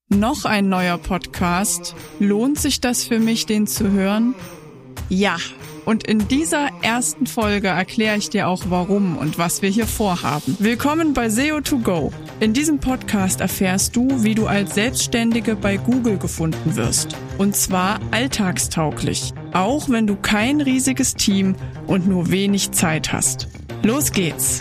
Noch ein neuer Podcast. Lohnt sich das für mich, den zu hören? Ja, und in dieser ersten Folge erkläre ich dir auch warum und was wir hier vorhaben. Willkommen bei SEO2Go. In diesem Podcast erfährst du, wie du als Selbstständige bei Google gefunden wirst. Und zwar alltagstauglich, auch wenn du kein riesiges Team und nur wenig Zeit hast. Los geht's!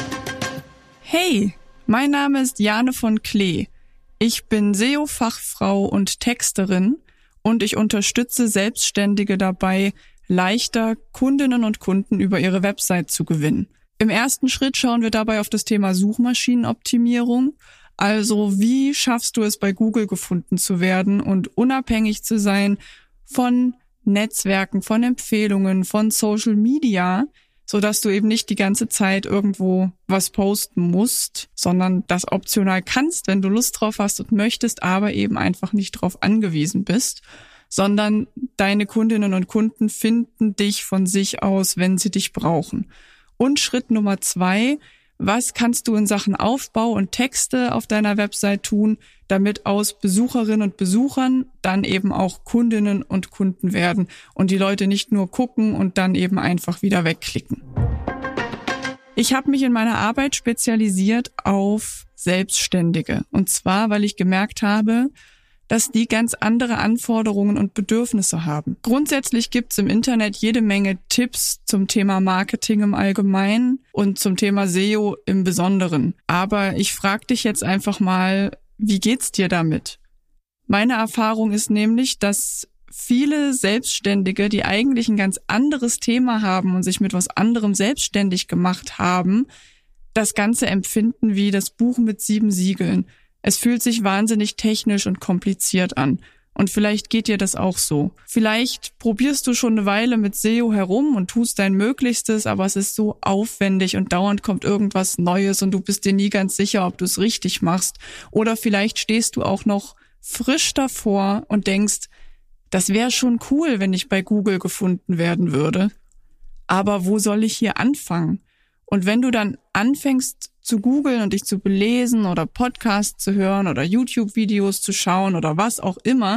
Hey, mein Name ist Jane von Klee. Ich bin SEO-Fachfrau und Texterin und ich unterstütze Selbstständige dabei, leichter Kundinnen und Kunden über ihre Website zu gewinnen. Im ersten Schritt schauen wir dabei auf das Thema Suchmaschinenoptimierung. Also wie schaffst du es, bei Google gefunden zu werden und unabhängig zu sein von Netzwerken, von Empfehlungen, von Social Media, sodass du eben nicht die ganze Zeit irgendwo was posten musst, sondern das optional kannst, wenn du Lust drauf hast und möchtest, aber eben einfach nicht drauf angewiesen bist, sondern deine Kundinnen und Kunden finden dich von sich aus, wenn sie dich brauchen. Und Schritt Nummer 2, was kannst du in Sachen Aufbau und Texte auf deiner Website tun, damit aus Besucherinnen und Besuchern dann eben auch Kundinnen und Kunden werden und die Leute nicht nur gucken und dann eben einfach wieder wegklicken. Ich habe mich in meiner Arbeit spezialisiert auf Selbstständige. Und zwar, weil ich gemerkt habe, dass die ganz andere Anforderungen und Bedürfnisse haben. Grundsätzlich gibt's im Internet jede Menge Tipps zum Thema Marketing im Allgemeinen und zum Thema SEO im Besonderen. Aber ich frage dich jetzt einfach mal, wie geht's dir damit? Meine Erfahrung ist nämlich, dass viele Selbstständige, die eigentlich ein ganz anderes Thema haben und sich mit was anderem selbstständig gemacht haben, das Ganze empfinden wie das Buch mit 7 Siegeln. Es fühlt sich wahnsinnig technisch und kompliziert an. Und vielleicht geht dir das auch so. Vielleicht probierst du schon eine Weile mit SEO herum und tust dein Möglichstes, aber es ist so aufwendig und dauernd kommt irgendwas Neues und du bist dir nie ganz sicher, ob du es richtig machst. Oder vielleicht stehst du auch noch frisch davor und denkst, das wäre schon cool, wenn ich bei Google gefunden werden würde. Aber wo soll ich hier anfangen? Und wenn du dann anfängst zu googeln und dich zu belesen oder Podcasts zu hören oder YouTube-Videos zu schauen oder was auch immer,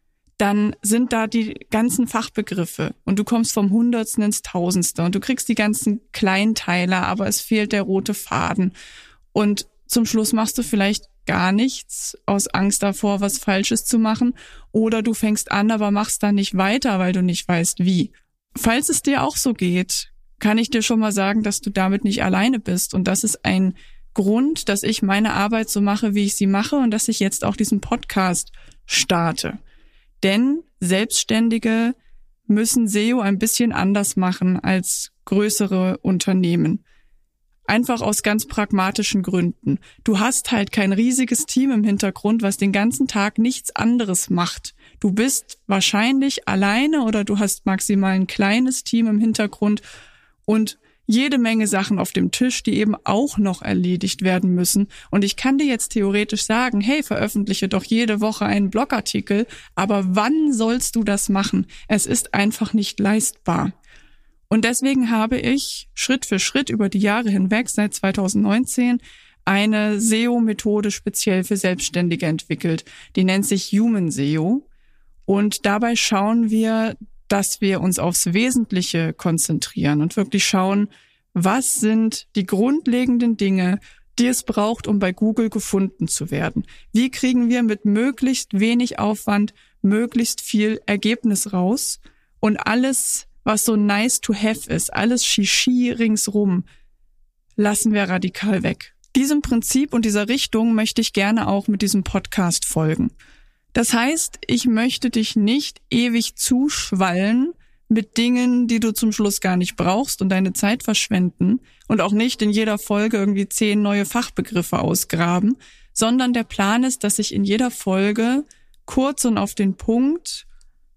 dann sind da die ganzen Fachbegriffe und du kommst vom Hundertsten ins Tausendste und du kriegst die ganzen Kleinteile, aber es fehlt der rote Faden. Und zum Schluss machst du vielleicht gar nichts aus Angst davor, was Falsches zu machen, oder du fängst an, aber machst dann nicht weiter, weil du nicht weißt, wie. Falls es dir auch so geht, kann ich dir schon mal sagen, dass du damit nicht alleine bist. Und das ist ein Grund, dass ich meine Arbeit so mache, wie ich sie mache und dass ich jetzt auch diesen Podcast starte. Denn Selbstständige müssen SEO ein bisschen anders machen als größere Unternehmen. Einfach aus ganz pragmatischen Gründen. Du hast halt kein riesiges Team im Hintergrund, was den ganzen Tag nichts anderes macht. Du bist wahrscheinlich alleine oder du hast maximal ein kleines Team im Hintergrund und jede Menge Sachen auf dem Tisch, die eben auch noch erledigt werden müssen. Und ich kann dir jetzt theoretisch sagen, hey, veröffentliche doch jede Woche einen Blogartikel, aber wann sollst du das machen? Es ist einfach nicht leistbar. Und deswegen habe ich Schritt für Schritt über die Jahre hinweg, seit 2019, eine SEO-Methode speziell für Selbstständige entwickelt. Die nennt sich Human SEO. Und dabei schauen wir, dass wir uns aufs Wesentliche konzentrieren und wirklich schauen, was sind die grundlegenden Dinge, die es braucht, um bei Google gefunden zu werden. Wie kriegen wir mit möglichst wenig Aufwand möglichst viel Ergebnis raus und alles, was so nice to have ist, alles Shishi ringsrum, lassen wir radikal weg. Diesem Prinzip und dieser Richtung möchte ich gerne auch mit diesem Podcast folgen. Das heißt, ich möchte dich nicht ewig zuschwallen mit Dingen, die du zum Schluss gar nicht brauchst und deine Zeit verschwenden und auch nicht in jeder Folge irgendwie 10 neue Fachbegriffe ausgraben, sondern der Plan ist, dass ich in jeder Folge kurz und auf den Punkt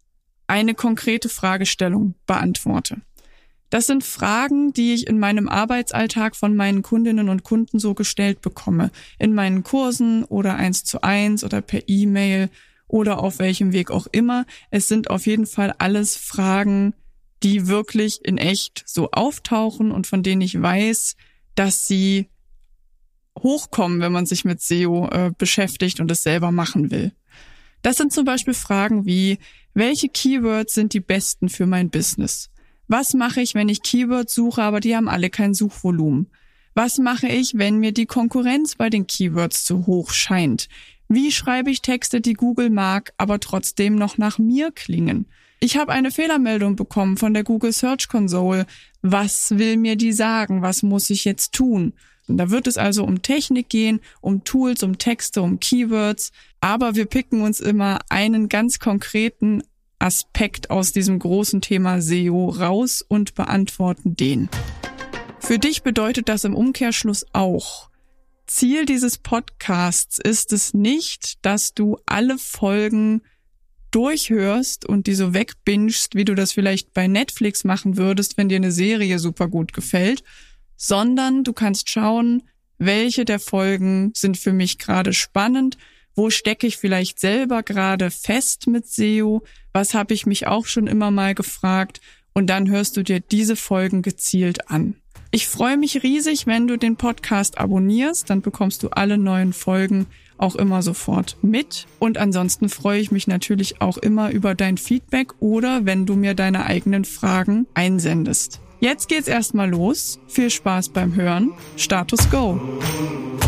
eine konkrete Fragestellung beantworte. Das sind Fragen, die ich in meinem Arbeitsalltag von meinen Kundinnen und Kunden so gestellt bekomme. In meinen Kursen oder 1:1 oder per E-Mail oder auf welchem Weg auch immer. Es sind auf jeden Fall alles Fragen, die wirklich in echt so auftauchen und von denen ich weiß, dass sie hochkommen, wenn man sich mit SEO beschäftigt und es selber machen will. Das sind zum Beispiel Fragen wie, welche Keywords sind die besten für mein Business? Was mache ich, wenn ich Keywords suche, aber die haben alle kein Suchvolumen? Was mache ich, wenn mir die Konkurrenz bei den Keywords zu hoch scheint? Wie schreibe ich Texte, die Google mag, aber trotzdem noch nach mir klingen? Ich habe eine Fehlermeldung bekommen von der Google Search Console. Was will mir die sagen? Was muss ich jetzt tun? Und da wird es also um Technik gehen, um Tools, um Texte, um Keywords. Aber wir picken uns immer einen ganz konkreten Aspekt aus diesem großen Thema SEO raus und beantworten den. Für dich bedeutet das im Umkehrschluss auch: Ziel dieses Podcasts ist es nicht, dass du alle Folgen durchhörst und die so wegbingst, wie du das vielleicht bei Netflix machen würdest, wenn dir eine Serie super gut gefällt, sondern du kannst schauen, welche der Folgen sind für mich gerade spannend, wo stecke ich vielleicht selber gerade fest mit SEO, was habe ich mich auch schon immer mal gefragt, und dann hörst du dir diese Folgen gezielt an. Ich freue mich riesig, wenn du den Podcast abonnierst, dann bekommst du alle neuen Folgen auch immer sofort mit. Und ansonsten freue ich mich natürlich auch immer über dein Feedback oder wenn du mir deine eigenen Fragen einsendest. Jetzt geht's erstmal los. Viel Spaß beim Hören. Status Go!